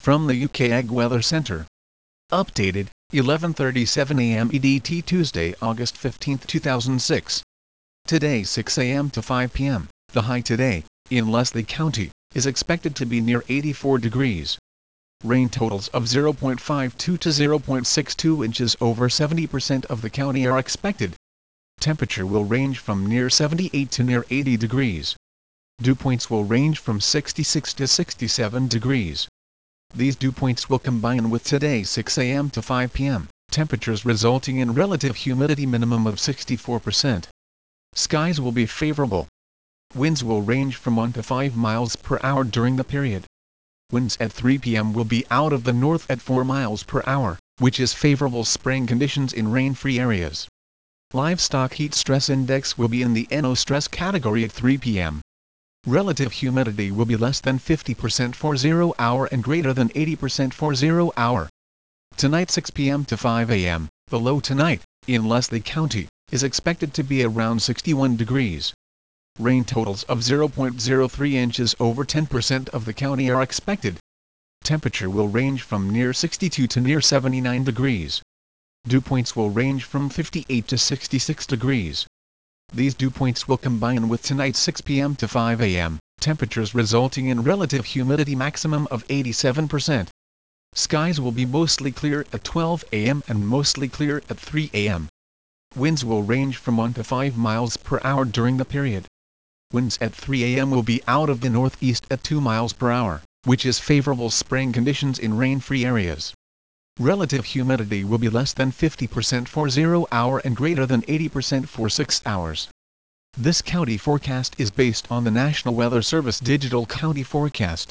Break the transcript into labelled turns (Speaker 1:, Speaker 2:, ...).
Speaker 1: From the UK Ag Weather Centre. Updated, 11:37 a.m. EDT Tuesday, August 15, 2006. Today 6 a.m. to 5 p.m., the high today, in Leslie County, is expected to be near 84 degrees. Rain totals of 0.52 to 0.62 inches over 70% of the county are expected. Temperature will range from near 78 to near 80 degrees. Dew points will range from 66 to 67 degrees. These dew points will combine with today 6 a.m. to 5 p.m., temperatures resulting in relative humidity minimum of 64%. Skies will be favorable. Winds will range from 1 to 5 miles per hour during the period. Winds at 3 p.m. will be out of the north at 4 miles per hour, which is favorable spring conditions in rain-free areas. Livestock heat stress index will be in the NO stress category at 3 p.m. Relative humidity will be less than 50% for 0 hour and greater than 80% for 0 hour. Tonight 6 p.m. to 5 a.m., the low tonight, in Leslie County, is expected to be around 61 degrees. Rain totals of 0.03 inches over 10% of the county are expected. Temperature will range from near 62 to near 79 degrees. Dew points will range from 58 to 66 degrees. These dew points will combine with tonight 6 p.m. to 5 a.m., temperatures resulting in relative humidity maximum of 87%. Skies will be mostly clear at 12 a.m. and mostly clear at 3 a.m. Winds will range from 1 to 5 miles per hour during the period. Winds at 3 a.m. will be out of the northeast at 2 miles per hour, which is favorable spring conditions in rain-free areas. Relative humidity will be less than 50% for 0 hour and greater than 80% for 6 hours. This county forecast is based on the National Weather Service Digital County Forecast.